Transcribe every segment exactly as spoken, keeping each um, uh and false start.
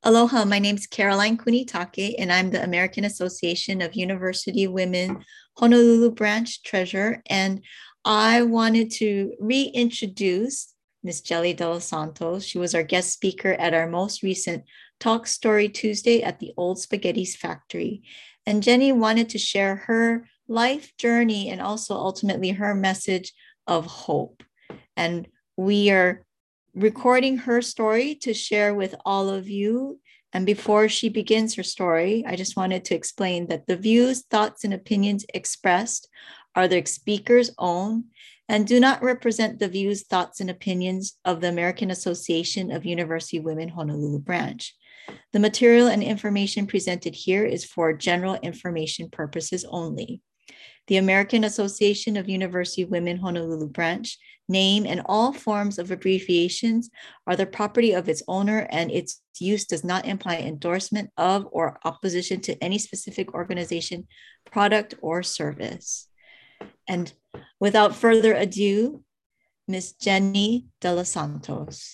Aloha, my name is Caroline Kunitake, and I'm the American Association of University Women Honolulu Branch Treasurer. And I wanted to reintroduce Miss Jelly De Los Santos. She was our guest speaker at our most recent Talk Story Tuesday at the Old Spaghetti's Factory. And Jenny wanted to share her life journey and also ultimately her message of hope. And we are recording her story to share with all of you. And before she begins her story, I just wanted to explain that the views, thoughts, and opinions expressed are the speaker's own and do not represent the views, thoughts, and opinions of the American Association of University Women Honolulu Branch. The material and information presented here is for general information purposes only. The American Association of University Women Honolulu Branch name and all forms of abbreviations are the property of its owner, and its use does not imply endorsement of or opposition to any specific organization, product, or service. And without further ado, Miss Jenny De Los Santos.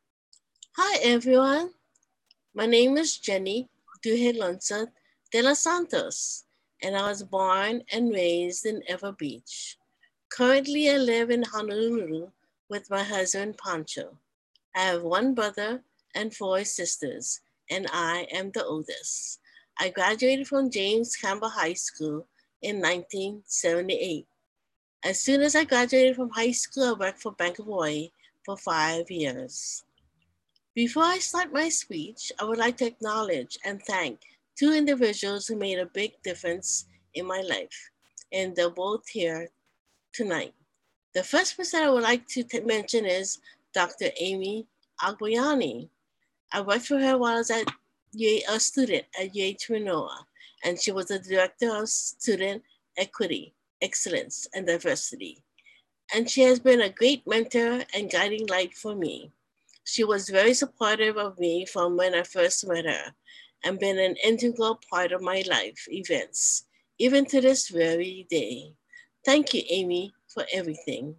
Hi, everyone. My name is Jenny Duhelonsa De Los Santos, and I was born and raised in Ewa Beach. Currently, I live in Honolulu with my husband, Pancho. I have one brother and four sisters, and I am the oldest. I graduated from James Campbell High School in nineteen seventy-eight. As soon as I graduated from high school, I worked for Bank of Hawaii for five years. Before I start my speech, I would like to acknowledge and thank two individuals who made a big difference in my life, and they're both here tonight. The first person I would like to t- mention is Doctor Amy Agboyani. I worked for her while I was at U- a student at U H Manoa, and she was the Director of Student Equity, Excellence, and Diversity. And she has been a great mentor and guiding light for me. She was very supportive of me from when I first met her and been an integral part of my life events, even to this very day. Thank you, Amy, for everything.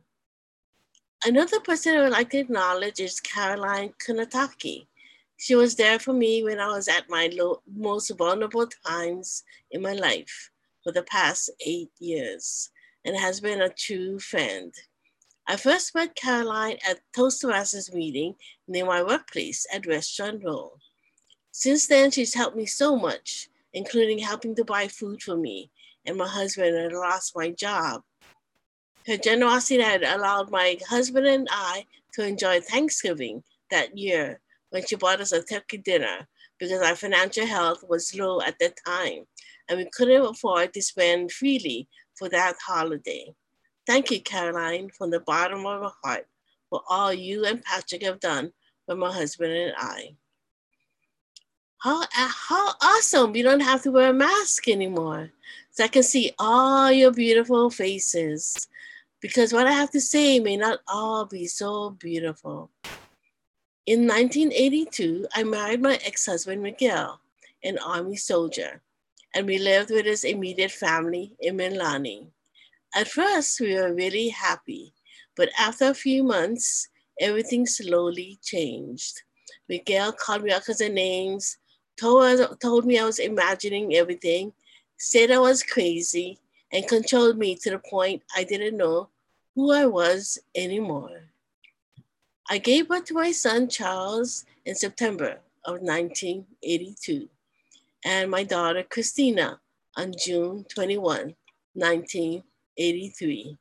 Another person I would like to acknowledge is Caroline Kunataki. She was there for me when I was at my low, most vulnerable times in my life for the past eight years and has been a true friend. I first met Caroline at Toastmasters meeting near my workplace at Restaurant Row. Since then, she's helped me so much, including helping to buy food for me and my husband had lost my job. Her generosity had allowed my husband and I to enjoy Thanksgiving that year when she bought us a turkey dinner because our financial health was low at that time and we couldn't afford to spend freely for that holiday. Thank you, Caroline, from the bottom of my heart for all you and Patrick have done for my husband and I. How, how awesome! We don't have to wear a mask anymore. So I can see all your beautiful faces. Because what I have to say may not all be so beautiful. In nineteen eighty-two, I married my ex-husband, Miguel, an Army soldier, and we lived with his immediate family in Milani. At first, we were really happy, but after a few months, everything slowly changed. Miguel called me out because of names, told, us, told me I was imagining everything, said I was crazy, and controlled me to the point I didn't know who I was anymore. I gave birth to my son Charles in September of nineteen eighty-two, and my daughter Christina on June twenty-first, nineteen eighty-three.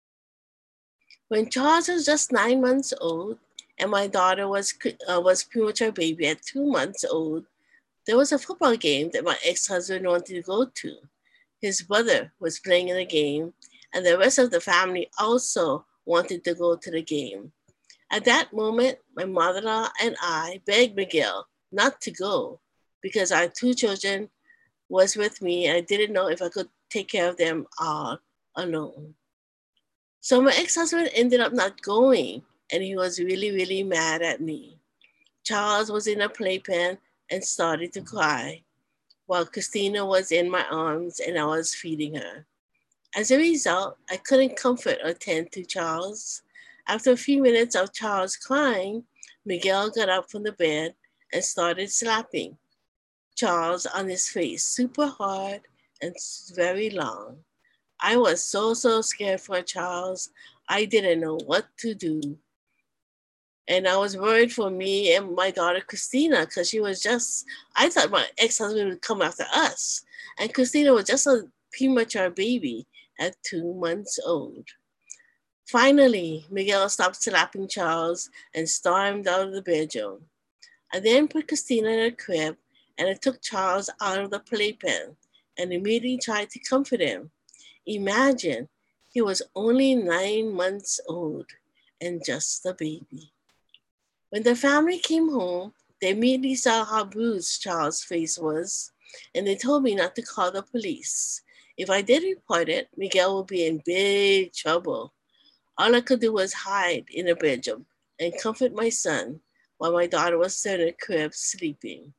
When Charles was just nine months old and my daughter was, uh, was premature baby at two months old, there was a football game that my ex-husband wanted to go to. His brother was playing in the game, and the rest of the family also wanted to go to the game. At that moment, my mother-in-law and I begged Miguel not to go because our two children was with me and I didn't know if I could take care of them all alone. So my ex-husband ended up not going, and he was really, really mad at me. Charles was in a playpen and started to cry, while Christina was in my arms and I was feeding her. As a result, I couldn't comfort or tend to Charles. After a few minutes of Charles crying, Miguel got up from the bed and started slapping Charles on his face super hard and very long. I was so, so scared for Charles. I didn't know what to do. And I was worried for me and my daughter, Christina, because she was just, I thought my ex-husband would come after us. And Christina was just a premature baby at two months old. Finally, Miguel stopped slapping Charles and stormed out of the bedroom. I then put Christina in her crib and I took Charles out of the playpen and immediately tried to comfort him. Imagine, he was only nine months old and just a baby. When the family came home, they immediately saw how bruised Charles' face was, and they told me not to call the police. If I did report it, Miguel would be in big trouble. All I could do was hide in the bedroom and comfort my son while my daughter was still in the crib sleeping.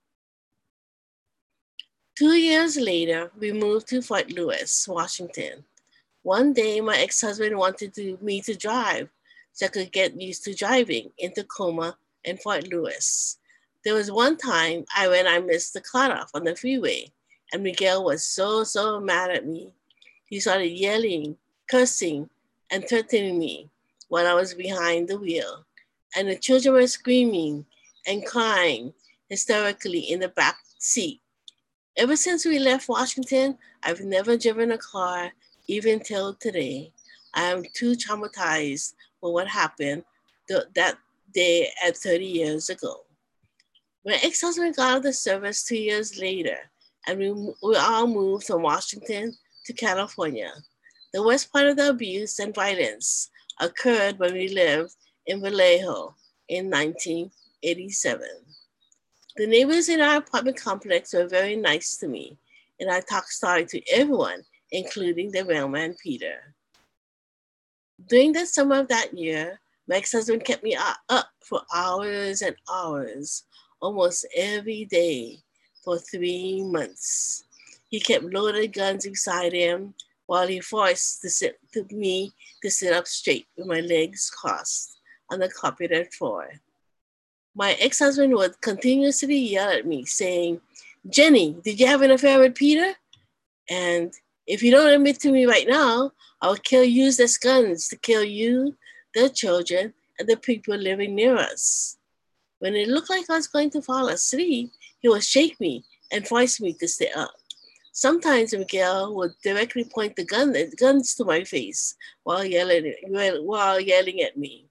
Two years later, we moved to Fort Lewis, Washington. One day, my ex-husband wanted to, me to drive so I could get used to driving in Tacoma and Fort Lewis. There was one time I when I missed the cutoff on the freeway, and Miguel was so, so mad at me. He started yelling, cursing, and threatening me while I was behind the wheel. And the children were screaming and crying hysterically in the back seat. Ever since we left Washington, I've never driven a car, even till today. I am too traumatized for what happened th- that day at thirty years ago. My ex-husband got out of the service two years later, and we, we all moved from Washington to California. The worst part of the abuse and violence occurred when we lived in Vallejo in nineteen eighty-seven. The neighbors in our apartment complex were very nice to me, and I talked sorry to everyone, including the mailman, Peter. During the summer of that year, my ex-husband kept me up for hours and hours, almost every day for three months. He kept loaded guns beside him while he forced to sit, to me to sit up straight with my legs crossed on the carpeted floor. My ex-husband would continuously yell at me saying, "Jenny, did you have an affair with Peter? And if you don't admit to me right now, I'll kill use these guns to kill you, the children, and the people living near us." When it looked like I was going to fall asleep, he would shake me and force me to stay up. Sometimes Miguel would directly point the gun, the guns to my face while yelling, while yelling at me.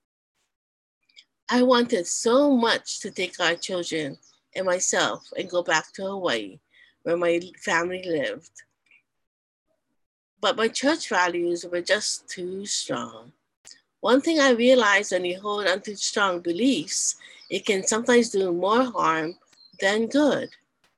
I wanted so much to take our children and myself and go back to Hawaii, where my family lived. But my church values were just too strong. One thing I realized when you hold on to strong beliefs, it can sometimes do more harm than good.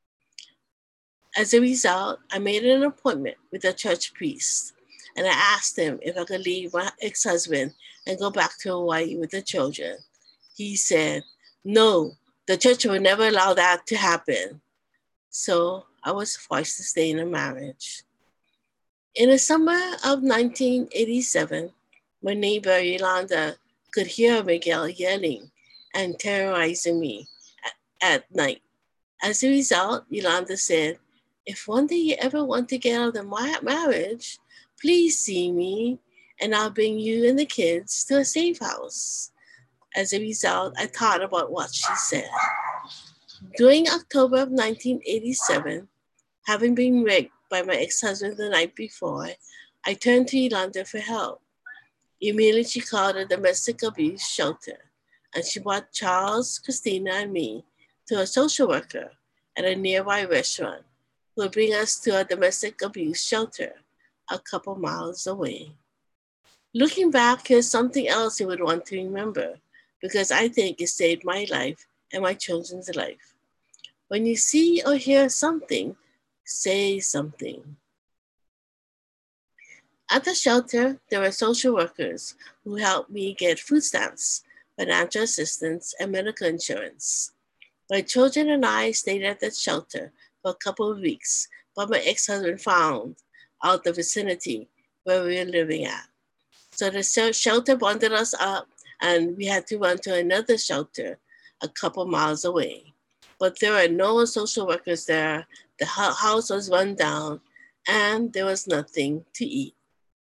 As a result, I made an appointment with a church priest, and I asked him if I could leave my ex-husband and go back to Hawaii with the children. He said, "No, the church will never allow that to happen." So I was forced to stay in a marriage. In the summer of nineteen eighty-seven, my neighbor Yolanda could hear Miguel yelling and terrorizing me at, at night. As a result, Yolanda said, "If one day you ever want to get out of the marriage, please see me and I'll bring you and the kids to a safe house." As a result, I thought about what she said. During October of nineteen eighty-seven, having been raped by my ex-husband the night before, I turned to Yolanda for help. Immediately, she called a domestic abuse shelter, and she brought Charles, Christina, and me to a social worker at a nearby restaurant who would bring us to a domestic abuse shelter a couple miles away. Looking back, here's something else you would want to remember, because I think it saved my life and my children's life. When you see or hear something, say something. At the shelter, there were social workers who helped me get food stamps, financial assistance, and medical insurance. My children and I stayed at the shelter for a couple of weeks, but my ex-husband found out the vicinity where we were living at. So the shelter bonded us up, and we had to run to another shelter a couple miles away. but there were no social workers there. The house was run down, and there was nothing to eat.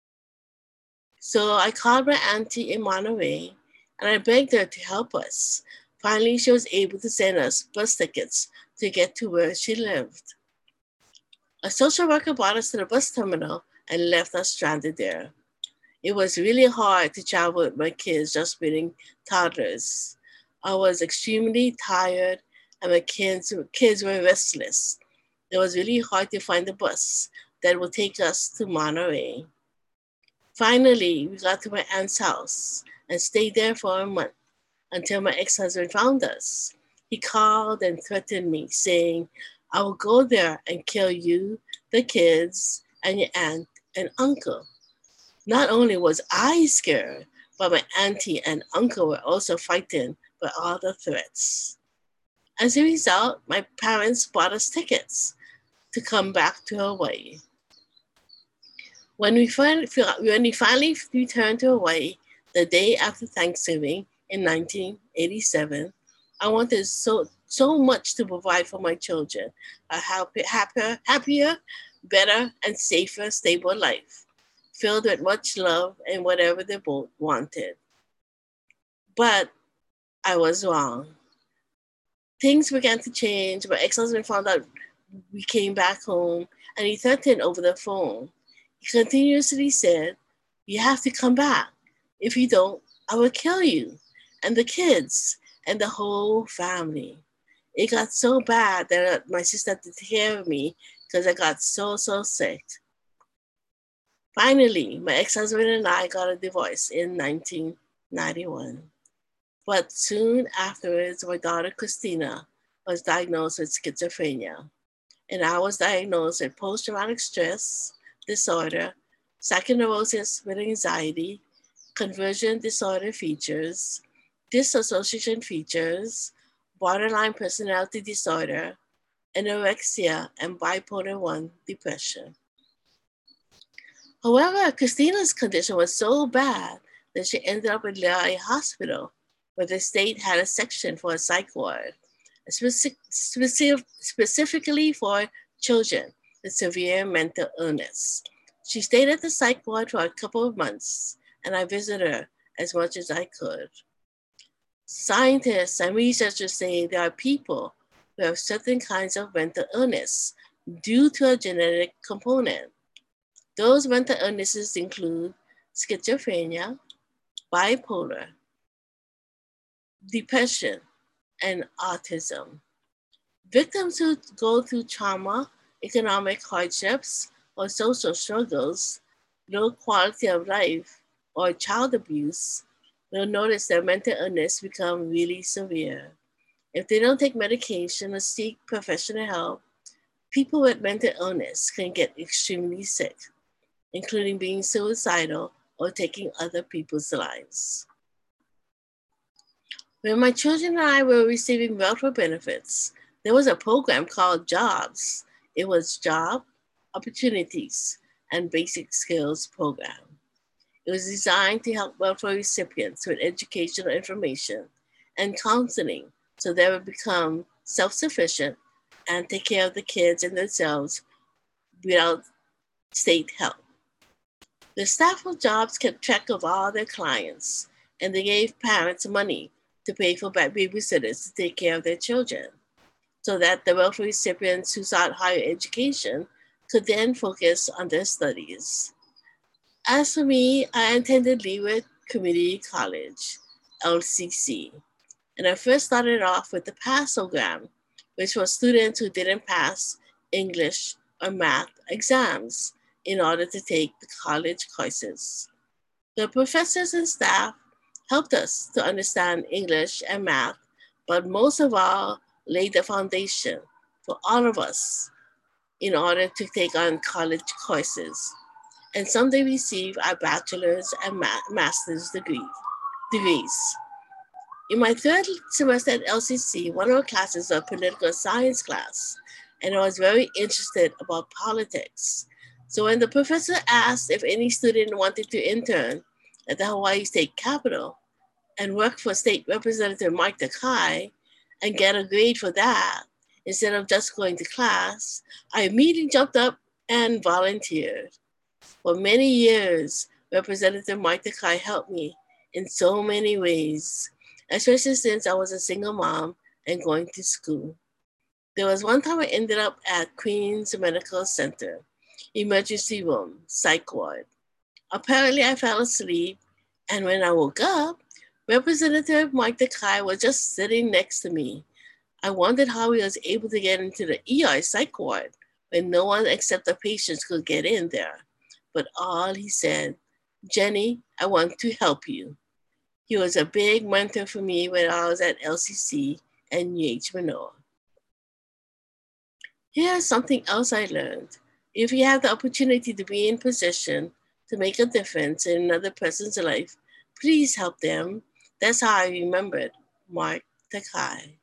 So I called my auntie in Monterey, and I begged her to help us. Finally, she was able to send us bus tickets to get to where she lived. A social worker brought us to the bus terminal and left us stranded there. It was really hard to travel with my kids just being toddlers. I was extremely tired and my kids, kids were restless. It was really hard to find a bus that would take us to Monterey. Finally, we got to my aunt's house and stayed there for a month until my ex-husband found us. He called and threatened me, saying, I will go there and kill you, the kids, and your aunt and uncle. Not only was I scared, but my auntie and uncle were also frightened by all the threats. As a result, my parents bought us tickets to come back to Hawaii. When we, finally, when we finally returned to Hawaii the day after Thanksgiving in nineteen eighty-seven, I wanted so, so much to provide for my children a happy, happier, happier, better, and safer, stable life, filled with much love and whatever they both wanted. But I was wrong. Things began to change. My ex-husband found out we came back home and he threatened over the phone. He continuously said, you have to come back. If you don't, I will kill you and the kids and the whole family. It got so bad that my sister had to take care of me because I got so, so sick. Finally, my ex-husband and I got a divorce in nineteen ninety-one. But soon afterwards, my daughter Christina was diagnosed with schizophrenia, and I was diagnosed with post-traumatic stress disorder, psychoneurosis with anxiety, conversion disorder features, dissociation features, borderline personality disorder, anorexia, and bipolar one depression. However, Christina's condition was so bad that she ended up in Le'ai Hospital, where the state had a section for a psych ward, specific, specific, specifically for children with severe mental illness. She stayed at the psych ward for a couple of months, and I visited her as much as I could. Scientists and researchers say there are people who have certain kinds of mental illness due to a genetic component. Those mental illnesses include schizophrenia, bipolar, depression, and autism. Victims who go through trauma, economic hardships, or social struggles, low quality of life, or child abuse will notice their mental illness become really severe. If they don't take medication or seek professional help, people with mental illness can get extremely sick, including being suicidal or taking other people's lives. When my children and I were receiving welfare benefits, there was a program called JOBS. It was Job Opportunities and Basic Skills Program. It was designed to help welfare recipients with educational information and counseling so they would become self-sufficient and take care of the kids and themselves without state help. The staff of JOBS kept track of all their clients, and they gave parents money to pay for babysitters to take care of their children, so that the welfare recipients who sought higher education could then focus on their studies. As for me, I attended Leeward Community College, L C C, and I first started off with the PASS program, which was students who didn't pass English or math exams in order to take the college courses. The professors and staff helped us to understand English and math, but most of all, laid the foundation for all of us in order to take on college courses and someday receive our bachelor's and ma- master's degree, degrees. In my third semester at L C C, one of our classes was a political science class, and I was very interested about politics. So when the professor asked if any student wanted to intern at the Hawaii State Capitol and work for State Representative Mike Takai and get a grade for that, Instead of just going to class, I immediately jumped up and volunteered. For many years, Representative Martha Kai helped me in so many ways, especially since I was a single mom and going to school. There was one time I ended up at Queens Medical Center, emergency room, psych ward. Apparently, I fell asleep, and when I woke up, Representative Martha Kai was just sitting next to me. I wondered how he was able to get into the E R psych ward when no one except the patients could get in there. But all he said, "Jenny, I want to help you." He was a big mentor for me when I was at L C C and U H Manoa. Here's something else I learned. If you have the opportunity to be in position to make a difference in another person's life, please help them. That's how I remembered Martha Kai.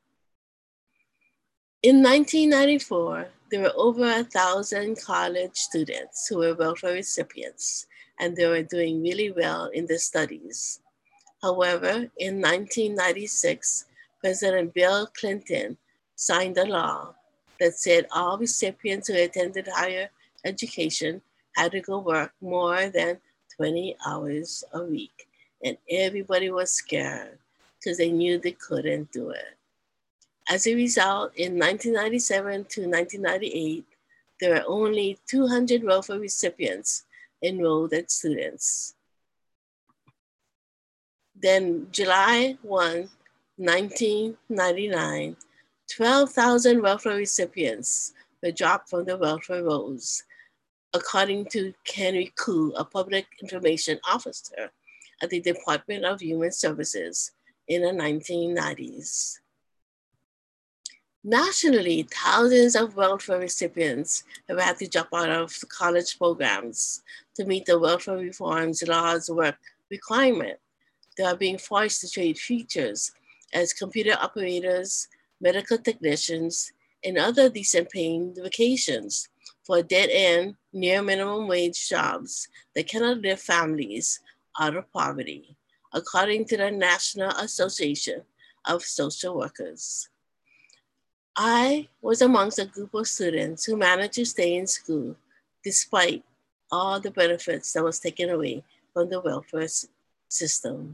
In nineteen ninety-four, there were over a thousand college students who were welfare recipients, and they were doing really well in their studies. However, in nineteen ninety-six, President Bill Clinton signed a law that said all recipients who attended higher education had to go work more than twenty hours a week. And everybody was scared because they knew they couldn't do it. As a result, in nineteen ninety-seven to nineteen ninety-eight, there were only two hundred welfare recipients enrolled as students. Then July first, nineteen ninety-nine, twelve thousand welfare recipients were dropped from the welfare rolls, according to Henry Koo, a public information officer at the Department of Human Services in the nineteen nineties. Nationally, thousands of welfare recipients have had to drop out of college programs to meet the welfare reforms laws work requirement. They are being forced to trade futures as computer operators, medical technicians, and other decent paying vacations for dead-end, near minimum wage jobs that cannot lift families out of poverty, according to the National Association of Social Workers. I was amongst a group of students who managed to stay in school despite all the benefits that was taken away from the welfare system.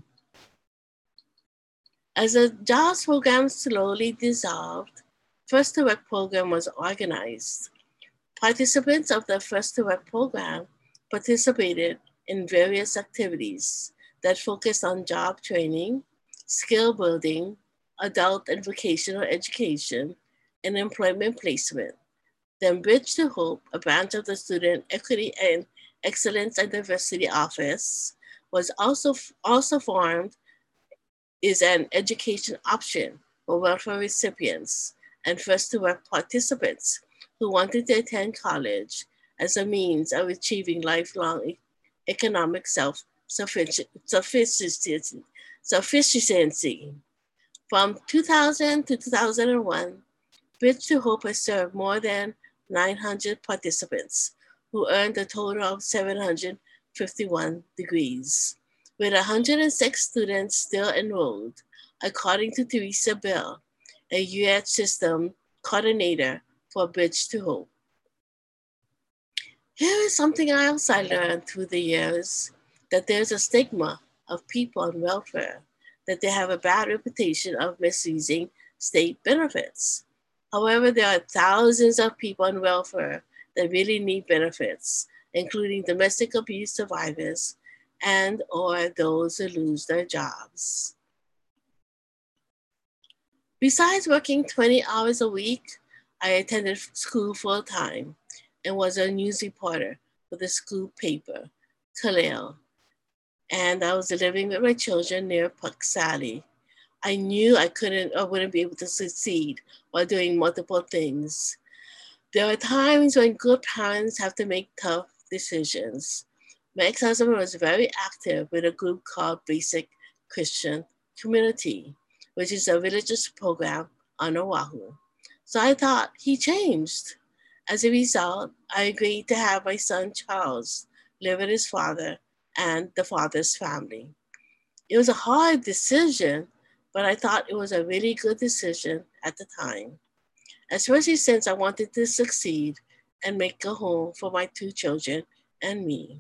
As the JOBS program slowly dissolved, First to Work program was organized. Participants of the First to Work program participated in various activities that focused on job training, skill building, adult and vocational education, and employment placement. Then Bridge to Hope, a branch of the Student Equity and Excellence and Diversity Office, was also, also formed, is an education option for welfare recipients and First to Work participants who wanted to attend college as a means of achieving lifelong economic self-sufficiency. Sufficiency. From two thousand to two thousand one, Bridge to Hope has served more than nine hundred participants who earned a total of seven hundred fifty-one degrees, with one hundred six students still enrolled, according to Teresa Bell, a U H system coordinator for Bridge to Hope. Here is something else I learned through the years, that there's a stigma of people on welfare, that they have a bad reputation of misusing state benefits. However, there are thousands of people on welfare that really need benefits, including domestic abuse survivors and or those who lose their jobs. Besides working twenty hours a week, I attended school full time and was a news reporter for the school paper, Kaleo. And I was living with my children near Puck Sally. I knew I couldn't or wouldn't be able to succeed while doing multiple things. There are times when good parents have to make tough decisions. My ex-husband was very active with a group called Basic Christian Community, which is a religious program on Oahu. So I thought he changed. As a result, I agreed to have my son Charles live with his father and the father's family. It was a hard decision, but I thought it was a really good decision at the time. especially since I wanted to succeed and make a home for my two children and me.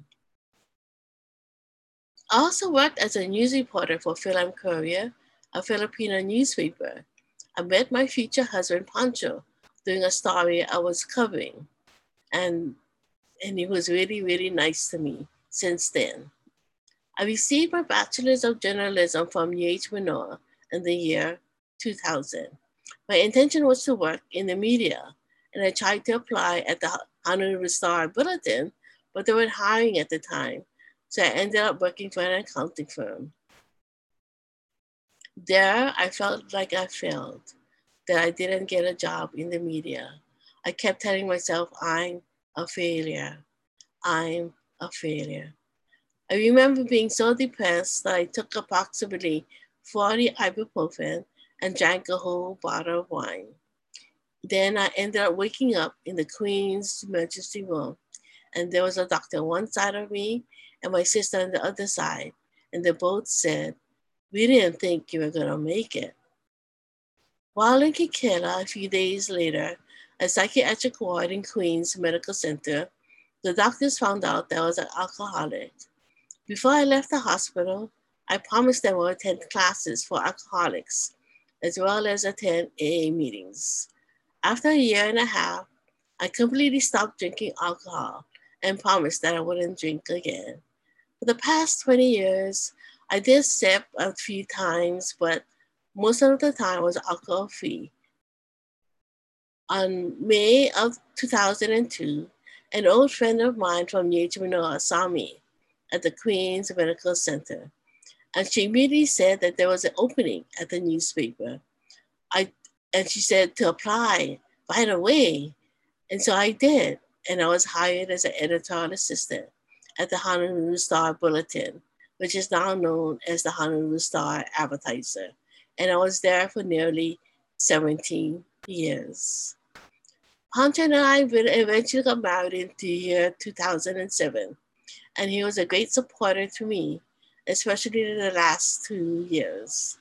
I also worked as a news reporter for Film Courier, a Filipino newspaper. I met my future husband, Pancho, doing a story I was covering. And, and he was really, really nice to me since then. I received my Bachelor's of Journalism from U H Manoa in the year two thousand. My intention was to work in the media, and I tried to apply at the Honolulu Star Bulletin, but they weren't hiring at the time, so I ended up working for an accounting firm. There, I felt like I failed, that I didn't get a job in the media. I kept telling myself, I'm a failure. I'm a failure. I remember being so depressed that I took approximately forty ibuprofen and drank a whole bottle of wine. Then I ended up waking up in the Queen's emergency room, and there was a doctor on one side of me and my sister on the other side, and they both said, "We didn't think you were going to make it." While in Kikela, a few days later, a psychiatric ward in Queen's Medical Center, the doctors found out that I was an alcoholic. Before I left the hospital, I promised them I would attend classes for alcoholics, as well as attend A A meetings. After a year and a half, I completely stopped drinking alcohol and promised that I wouldn't drink again. For the past twenty years, I did sip a few times, but most of the time was alcohol-free. On May of two thousand two, an old friend of mine from U H Manoa saw me at the Queen's Medical Center, and she immediately said that there was an opening at the newspaper. I and she said to apply right away, and so I did, and I was hired as an editorial assistant at the Honolulu Star Bulletin, which is now known as the Honolulu Star Advertiser, and I was there for nearly seventeen years. Pancho and I eventually got married in the year two thousand seven, and he was a great supporter to me, especially in the last two years.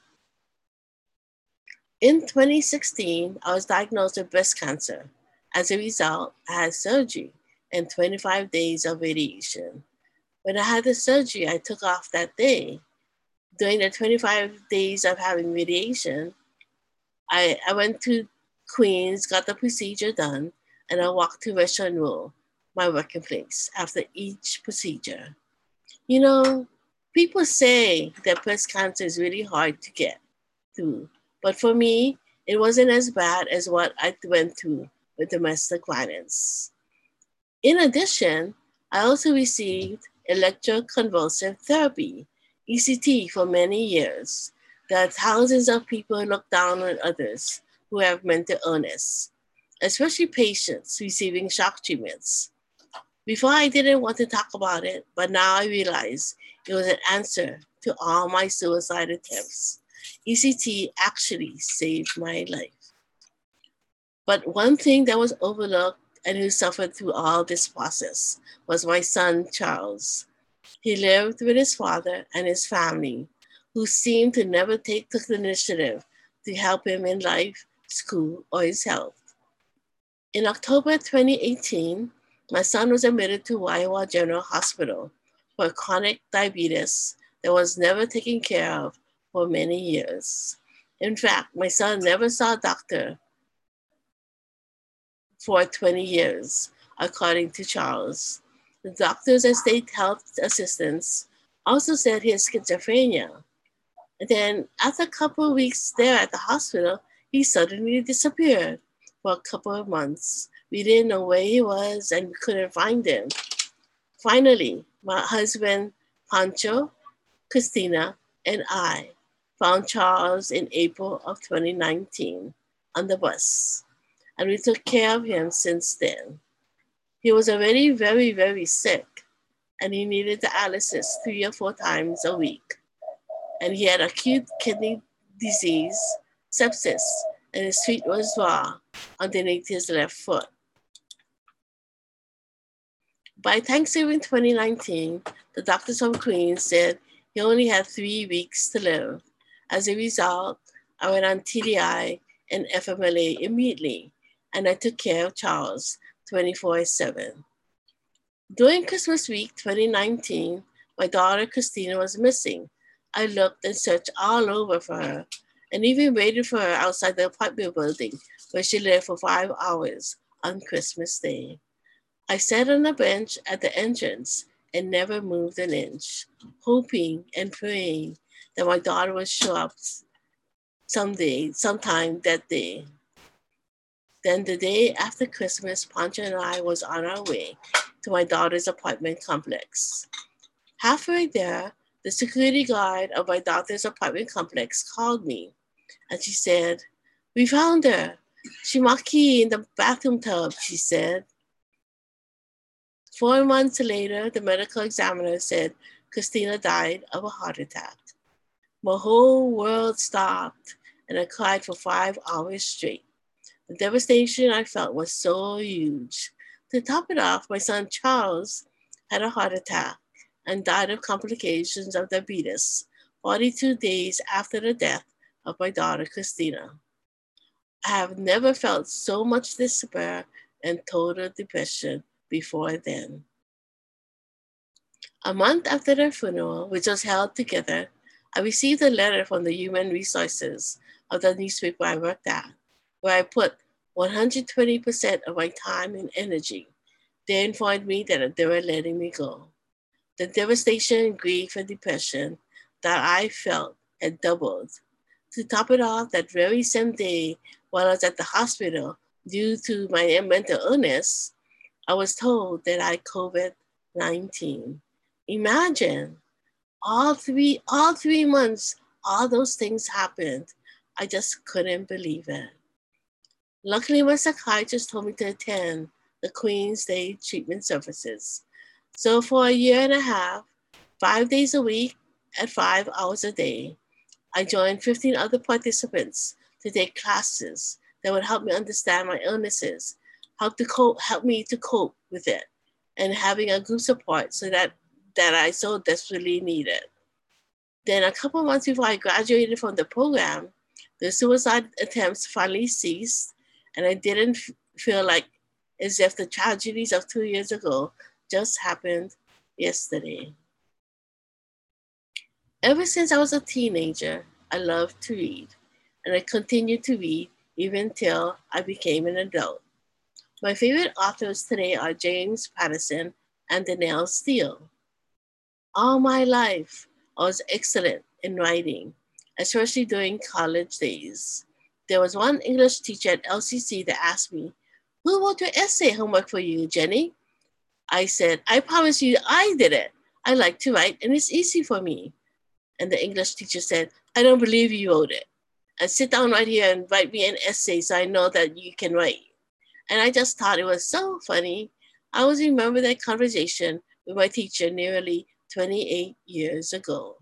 In twenty sixteen, I was diagnosed with breast cancer. As a result, I had surgery and twenty-five days of radiation. When I had the surgery, I took off that day. During the twenty-five days of having radiation, I, I went to Queens, got the procedure done, and I walked to Restaurant Row, my working place, after each procedure. You know, people say that breast cancer is really hard to get through, but for me, it wasn't as bad as what I went through with domestic violence. In addition, I also received electroconvulsive therapy, E C T, for many years. There are thousands of people who look down on others who have mental illness, especially patients receiving shock treatments. Before, I didn't want to talk about it, but now I realize it was an answer to all my suicide attempts. E C T actually saved my life. But one thing that was overlooked and who suffered through all this process was my son, Charles. He lived with his father and his family, who seemed to never take the initiative to help him in life, school, or his health. In October twenty eighteen, my son was admitted to Waiwa General Hospital for chronic diabetes that was never taken care of for many years. In fact, my son never saw a doctor for twenty years, according to Charles. The doctors and state health assistants also said he has schizophrenia. And then after a couple of weeks there at the hospital, he suddenly disappeared for a couple of months. We didn't know where he was and we couldn't find him. Finally, my husband, Pancho, Christina, and I found Charles in April of twenty nineteen on the bus, and we took care of him since then. He was already very, very sick, and he needed dialysis three or four times a week. And he had acute kidney disease, sepsis, and his feet was raw underneath his left foot. By Thanksgiving twenty nineteen, the doctors from Queens said he only had three weeks to live. As a result, I went on T D I and F M L A immediately, and I took care of Charles twenty-four seven. During Christmas week twenty nineteen, my daughter Christina was missing. I looked and searched all over for her and even waited for her outside the apartment building where she lived for five hours on Christmas Day. I sat on a bench at the entrance and never moved an inch, hoping and praying that my daughter would show up someday, sometime that day. Then the day after Christmas, Pancho and I was on our way to my daughter's apartment complex. Halfway there, the security guard of my daughter's apartment complex called me, and she said, "We found her. She maquis in the bathroom tub," she said. Four months later, the medical examiner said Christina died of a heart attack. My whole world stopped, and I cried for five hours straight. The devastation I felt was so huge. To top it off, my son Charles had a heart attack and died of complications of diabetes forty-two days after the death of my daughter Christina. I have never felt so much despair and total depression before then. A month after their funeral, which was held together, I received a letter from the human resources of the newspaper I worked at, where I put one hundred twenty percent of my time and energy. They informed me that they were letting me go. The devastation, grief, and depression that I felt had doubled. To top it off, that very same day, while I was at the hospital due to my mental illness, I was told that I had COVID nineteen. Imagine, all three, all three months, all those things happened. I just couldn't believe it. Luckily, my psychiatrist told me to attend the Queen's Day treatment services. So for a year and a half, five days a week at five hours a day, I joined fifteen other participants to take classes that would help me understand my illnesses, help to cope, help me to cope with it, and having a group support so that, that I so desperately needed. Then a couple months before I graduated from the program, the suicide attempts finally ceased, and I didn't f- feel like as if the tragedies of two years ago just happened yesterday. Ever since I was a teenager, I loved to read, and I continued to read even till I became an adult. My favorite authors today are James Patterson and Danielle Steele. All my life, I was excellent in writing, especially during college days. There was one English teacher at L C C that asked me, "Who wrote your essay homework for you, Jenny?" I said, "I promise you I did it. I like to write and it's easy for me." And the English teacher said, "I don't believe you wrote it. And sit down right here and write me an essay so I know that you can write." And I just thought it was so funny. I always remember that conversation with my teacher nearly twenty-eight years ago.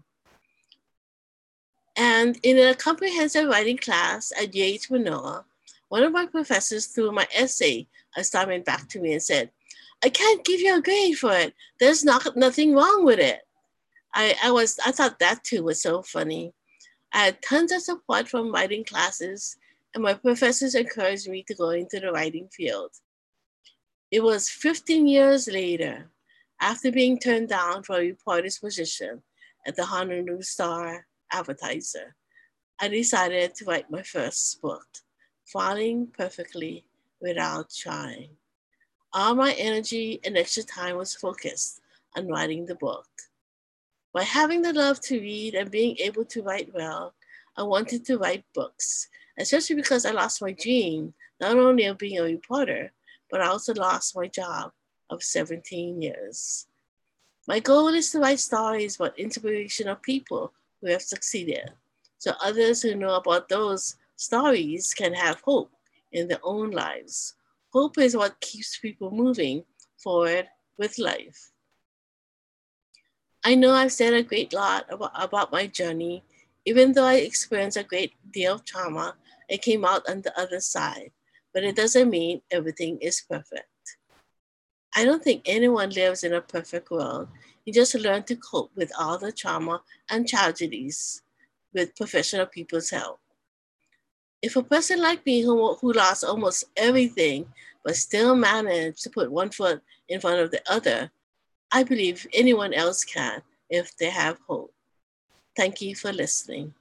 And in a comprehensive writing class at U H Manoa, one of my professors threw my essay assignment back to me and said, "I can't give you a grade for it. There's not, nothing wrong with it." I, I was I thought that too was so funny. I had tons of support from writing classes, and my professors encouraged me to go into the writing field. It was fifteen years later, after being turned down for a reporter's position at the Honolulu Star Advertiser, I decided to write my first book, Falling Perfectly Without Trying. All my energy and extra time was focused on writing the book. By having the love to read and being able to write well, I wanted to write books, especially because I lost my dream, not only of being a reporter, but I also lost my job of seventeen years. My goal is to write stories about inspirational people who have succeeded, so others who know about those stories can have hope in their own lives. Hope is what keeps people moving forward with life. I know I've said a great lot about, about my journey. Even though I experienced a great deal of trauma, I came out on the other side. But it doesn't mean everything is perfect. I don't think anyone lives in a perfect world. You just learn to cope with all the trauma and tragedies with professional people's help. If a person like me who, who lost almost everything, but still managed to put one foot in front of the other, I believe anyone else can if they have hope. Thank you for listening.